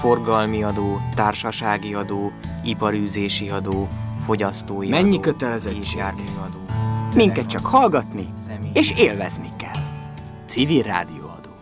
forgalmi adó, társasági adó, iparűzési adó, fogyasztói mennyi adó, kötelezettség? járműadó. Minket csak hallgatni és élvezni kell. Civil rádióadó.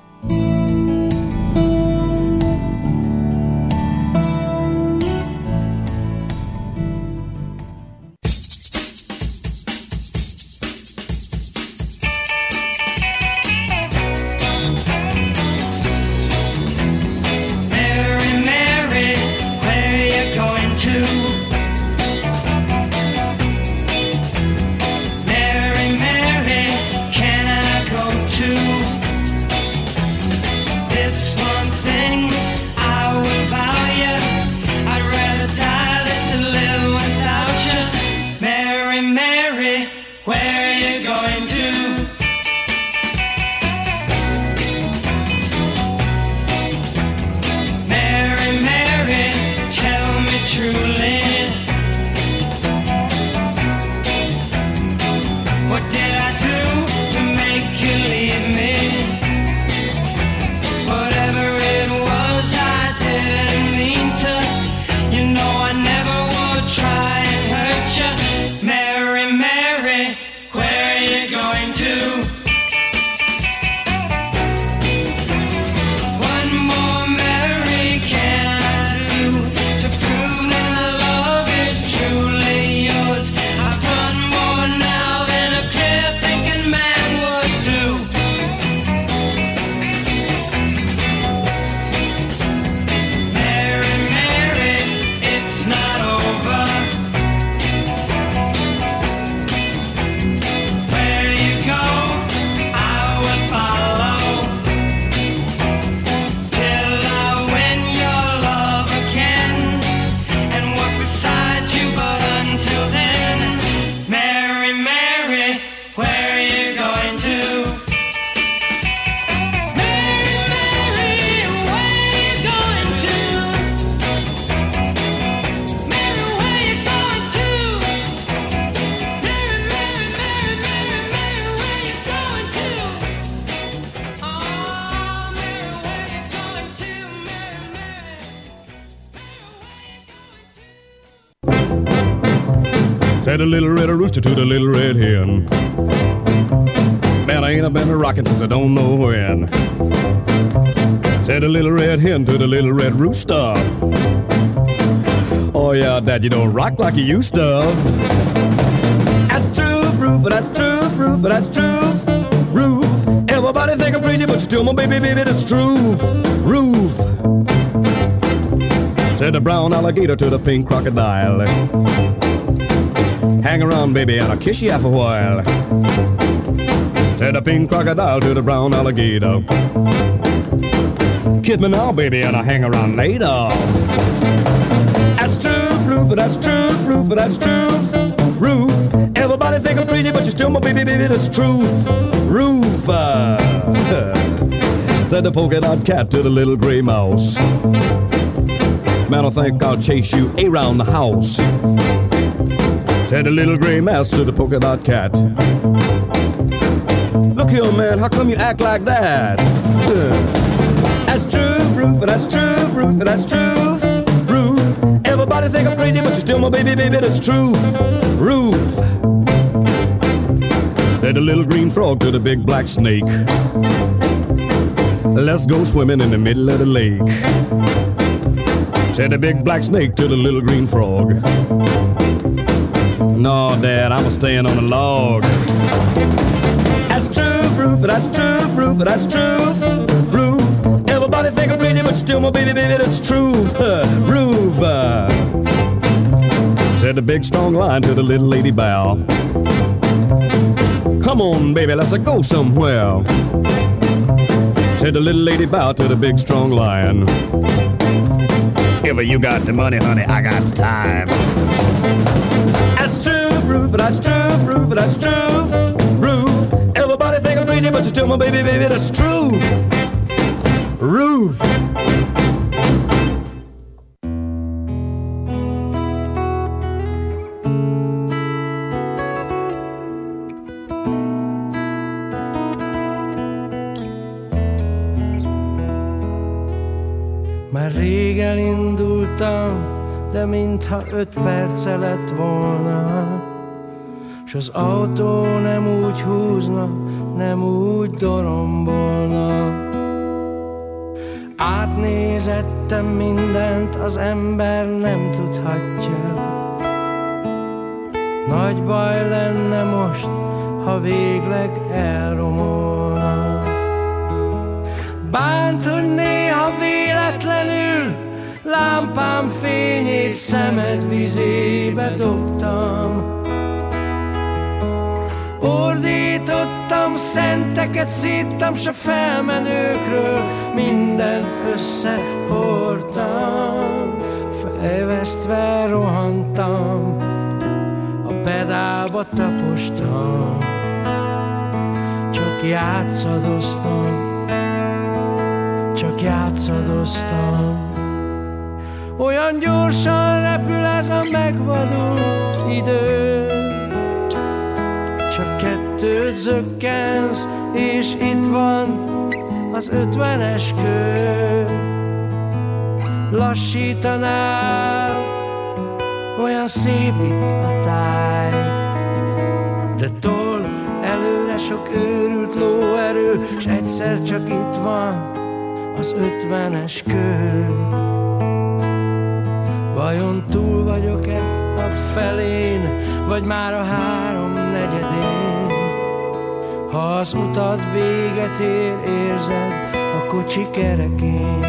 Said the little red rooster to the little red hen, man, I ain't been a-rockin' since I don't know when. Said the little red hen to the little red rooster, oh yeah, Dad, you don't rock like you used to. That's true, Roof, that's true, Roof, that's true, Roof. Everybody think I'm crazy, but you're still my baby, baby, that's true, Roof. Said the brown alligator to the pink crocodile, hang around, baby, and I'll kiss you after a while. Said the pink crocodile to the brown alligator, kiss me now, baby, and I'll hang around later. That's true, Roof, that's true, Roof, that's true, Roof. Everybody think I'm crazy, but you're still my baby, baby, that's true, Roof. Said the polka dot cat to the little gray mouse, man, I think I'll chase you around the house. Said the little gray mouse to the polka dot cat, look here, man, how come you act like that? That's true, Roof, that's true, Roof, that's true, Roof. Everybody think I'm crazy, but you're still my baby, baby, that's true, Roof. Said the little green frog to the big black snake, let's go swimming in the middle of the lake. Said the big black snake to the little green frog, no, Dad, I'm a-staying on the log. That's true, Roof, that's true, Roof, that's true, Roof. Everybody think I'm crazy, but still my baby, baby, that's true, Roof. Said the big strong lion to the little lady bow, come on, baby, let's go somewhere. Said the little lady bow to the big strong lion, if you got the money, honey, I got the time. That's true, Roof, that's true, Roof, that's true, Roof. Everybody think I'm crazy, but you're still my baby, baby, that's true, Roof. Már régen tudtam, de mintha 5 perce lett volna, s az autó nem úgy húzna, nem úgy dorombolna. Átnézettem mindent, az ember nem tudhatja. Nagy baj lenne most, ha végleg elromolna. Bánt, hogy néha véletlenül lámpám fényét szemed vizébe dobtam. Ordítottam, szenteket szíttam, s a felmenőkről mindent összehordtam. Fejvesztve rohantam, a pedálba tapostam, csak játszadoztam. Olyan gyorsan repül ez a megvadult idő, csak 2 zökkensz, és itt van az 50-es kő. Lassítanál, olyan szép itt a táj, de tol előre sok őrült lóerő, s egyszer csak itt van az 50-es kő. Vajon túl vagyok-e a felén, vagy már a 3/4-én? Ha az utad véget ér, érzed a kocsi kerekén.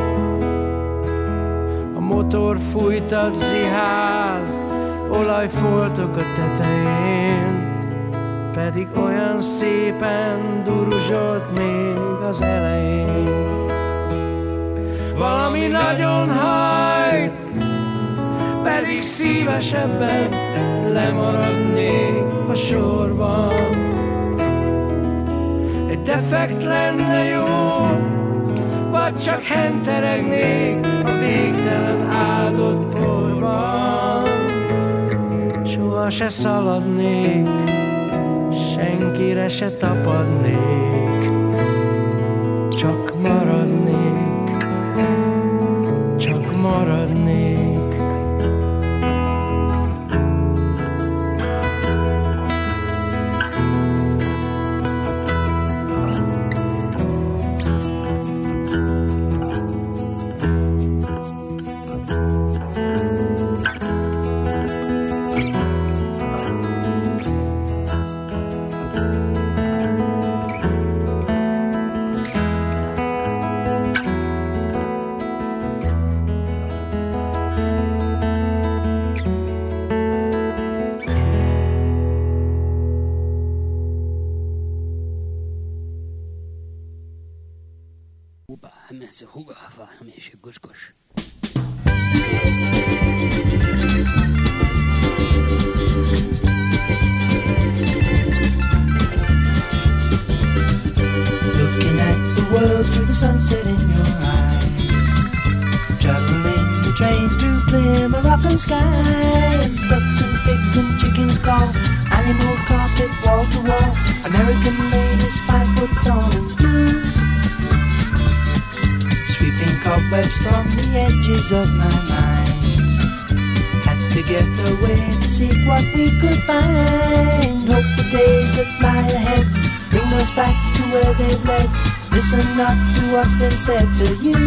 A motor fújtat zihál, olajfoltok a tetején, pedig olyan szépen duruzsolt még az elején. Valami nagyon hajt, pedig szívesebben lemaradnék a sorban. Egy defekt lenne jó, vagy csak henteregnék a végtelen áldott porban. Soha se szaladnék, senkire se tapadnék, csak maradnék, csak maradnék. Looking at the world through the sunset in your eyes, traveling the train through clear Moroccan skies. Ducks and pigs and chickens call, animal carpet wall to wall. American ladies 5 foot tall and blue, sweeping cobwebs from the edges of my mind. Had to get away to see what we could find. Hope the days that lie ahead bring us back to where they've led. Listen not to what's been said to you.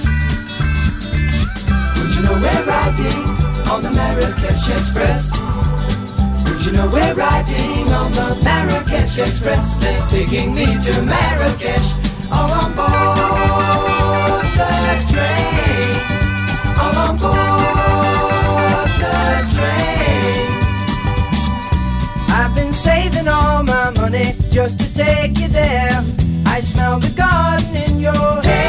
Would you know we're riding on the Marrakesh Express? Would you know we're riding on the Marrakesh Express? They're taking me to Marrakesh, all on board the train, all on board the train. I've been saving all my money just to take you there. I smell the garden in your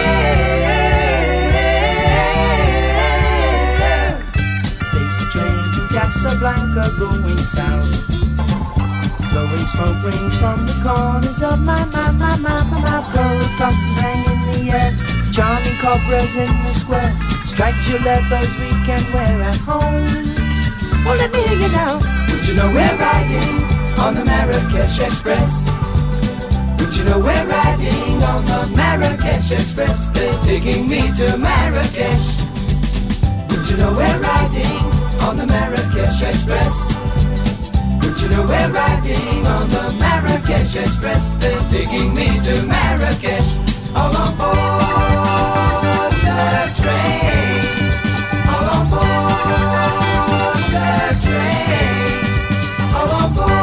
hair. Take the train to Casablanca going south. Blowing smoke rings from the corners of my mouth. Gold buttons hang in the air, charming cobras in the square. Stripes your leathers we can wear at home. Well, let me hear you now. Would you know we're riding on the Marrakesh Express? Would you know we're riding on the Marrakesh Express? They're taking me to Marrakesh. Would Would you know we're riding on the Marrakesh Express? Would you know we're riding on the Marrakesh Express? They're taking me to Marrakesh, all on board the train, all on board the train, all on board.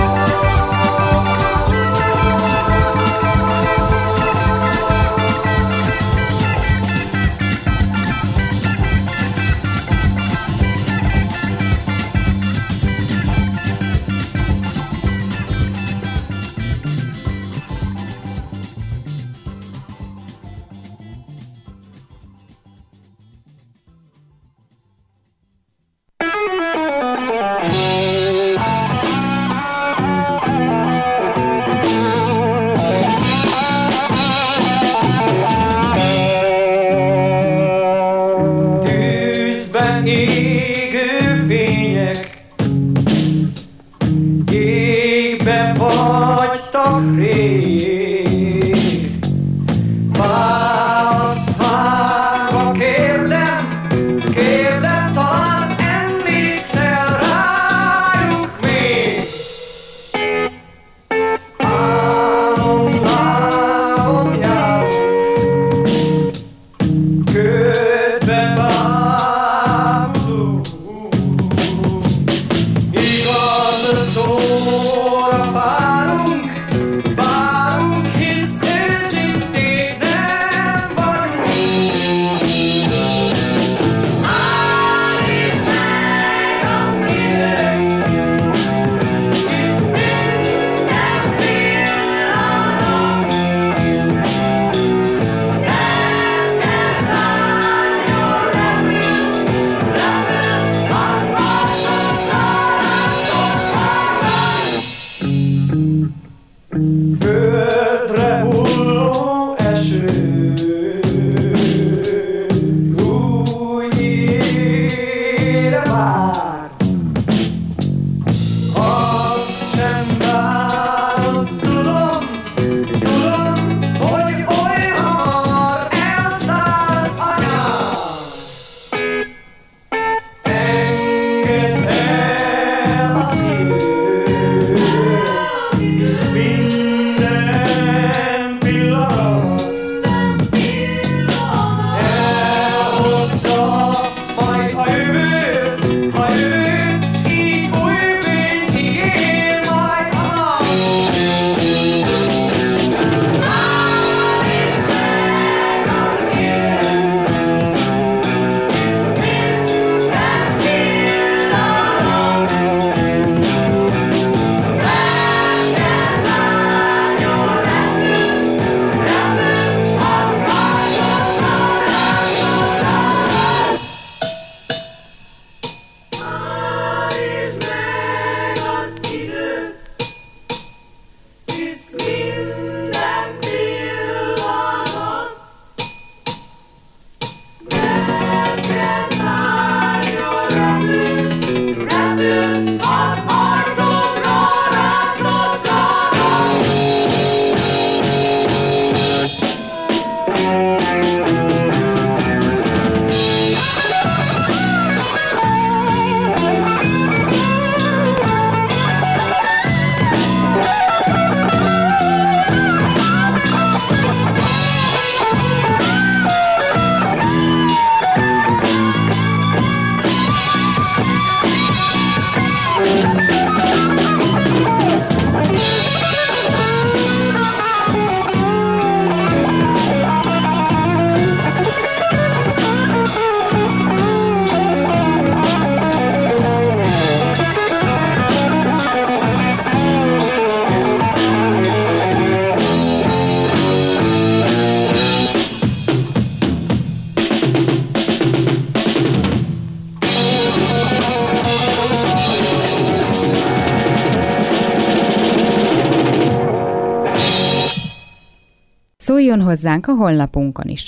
Szóljon hozzánk a honlapunkon is.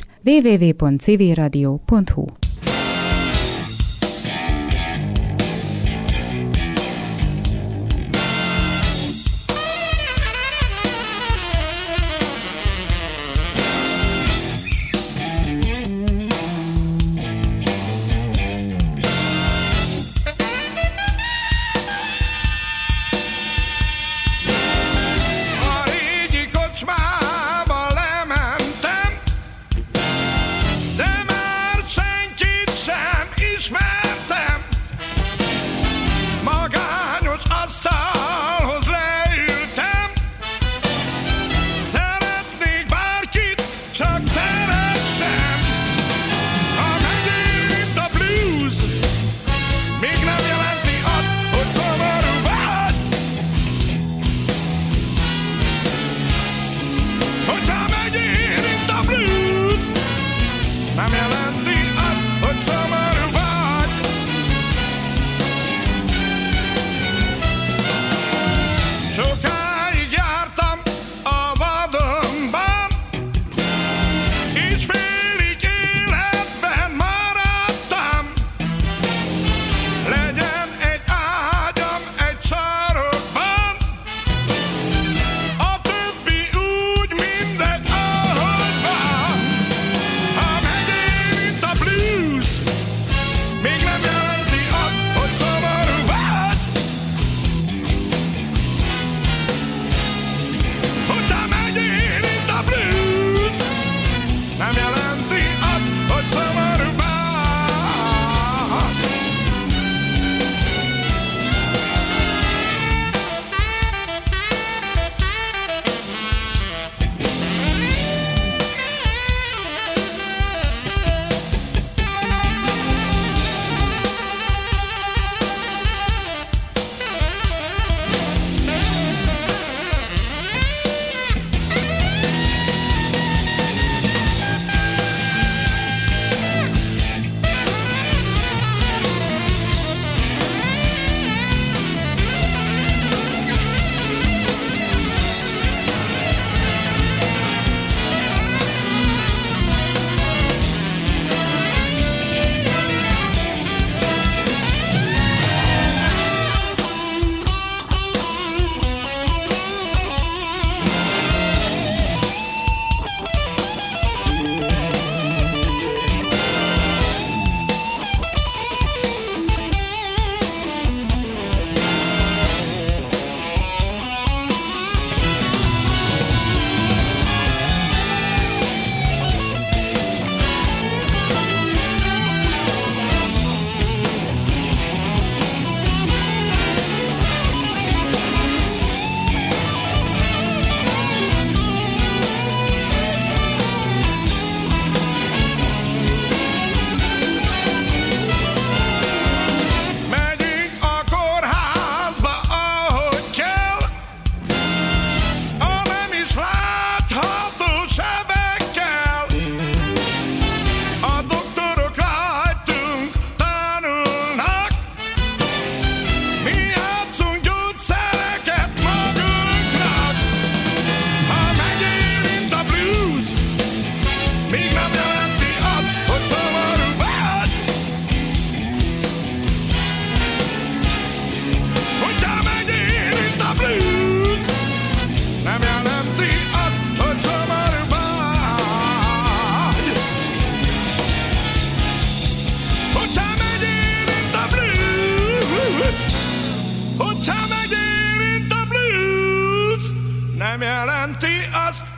www.civilradio.hu.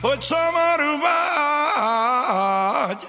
hogy szomorú vagy.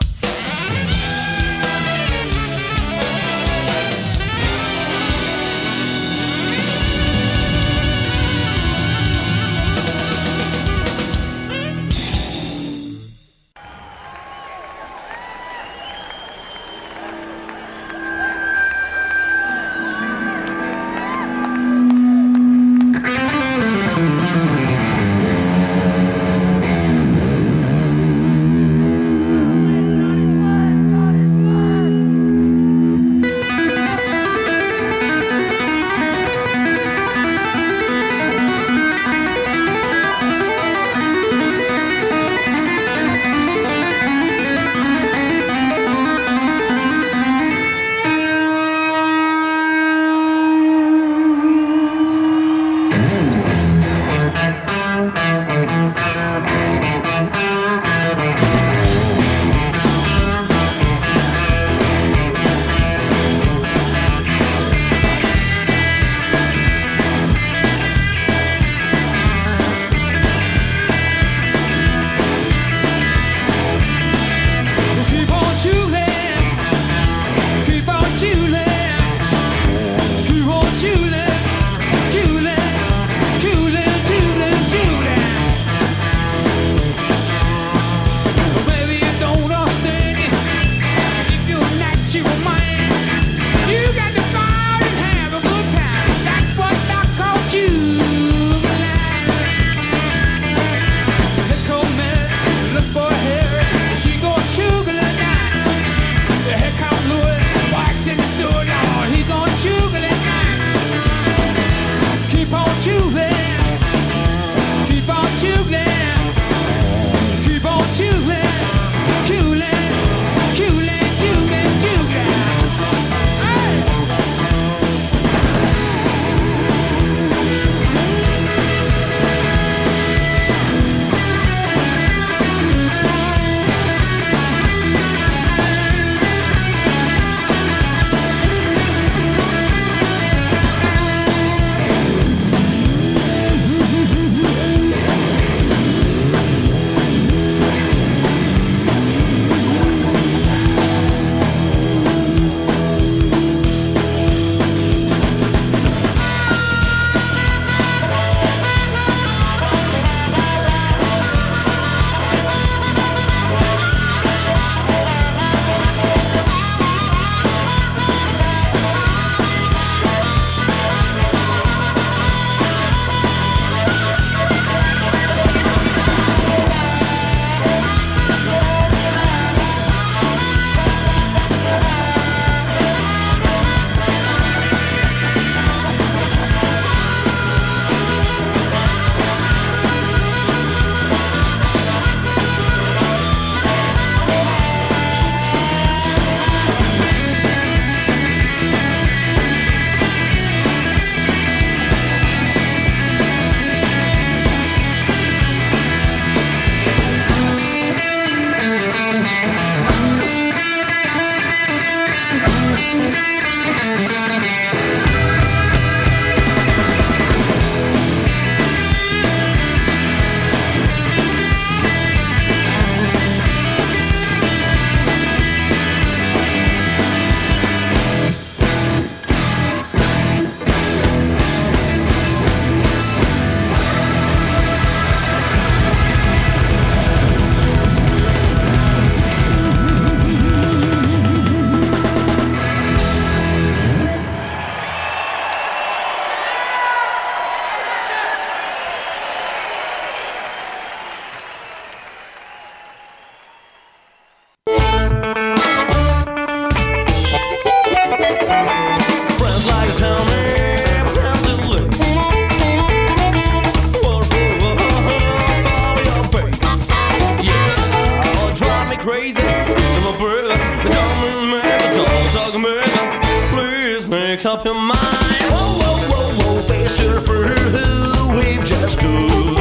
up your mind. Whoa, whoa, whoa, whoa, face to the fruit, we've just good.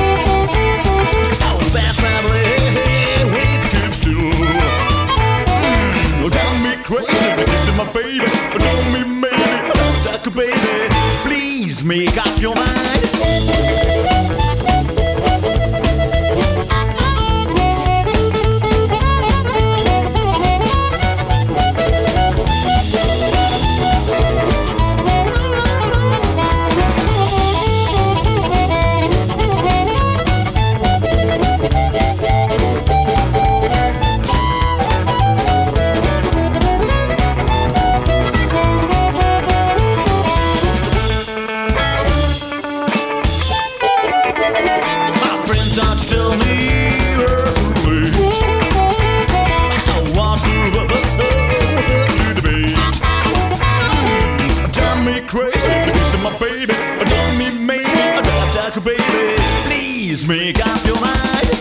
Oh, fast family, we keep still. Don't be crazy, this is my baby. Don't be maybe, like a baby. Please make up your mind. crazy. Kissing my baby, done me maybe, a dark baby. Please make up your mind.